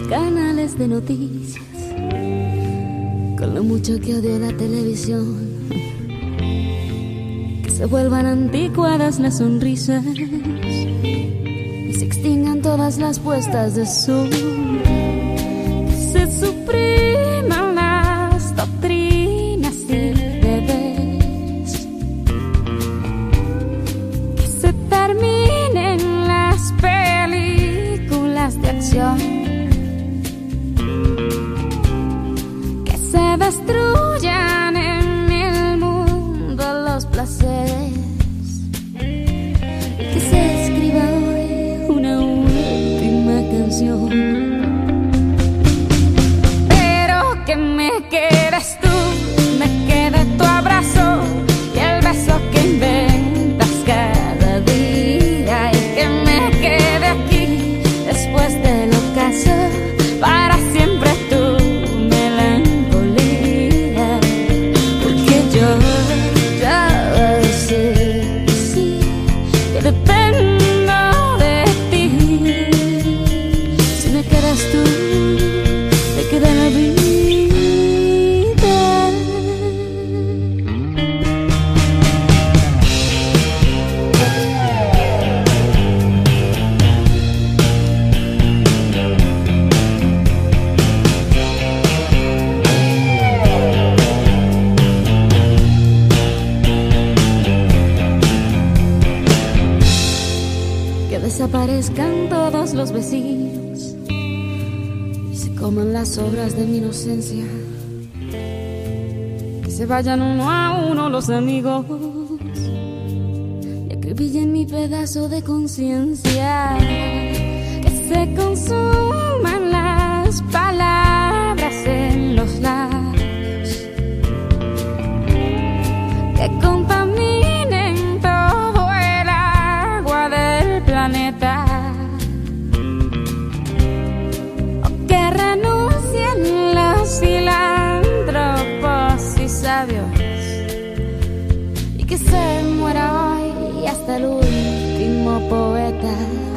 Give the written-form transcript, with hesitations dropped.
canales de noticias, con lo mucho que odio la televisión, que se vuelvan anticuadas las sonrisas y se extingan todas las puestas de sol, que se supriman las doctrinas y deberes, que se terminen las películas de acción, que se destruyan en el mundo los placeres, y que se escriba hoy una última canción. Pero que me quedes tú, me quede tu abrazo y el beso que inventas cada día, y que me quede aquí después del ocaso para siempre tu melancolía, porque yo ya sé, sí, que dependo de ti. Si me quedas tú, me queda la vida. Que desaparezcan todos los vecinos y se coman las obras de mi inocencia, que se vayan uno a uno los amigos y acribillen mi pedazo de conciencia, que se consuman las palabras en los labios, que contaminen todo el agua del planeta, o que renuncien los filántropos y sabios, y que se muera hoy hasta el último poeta.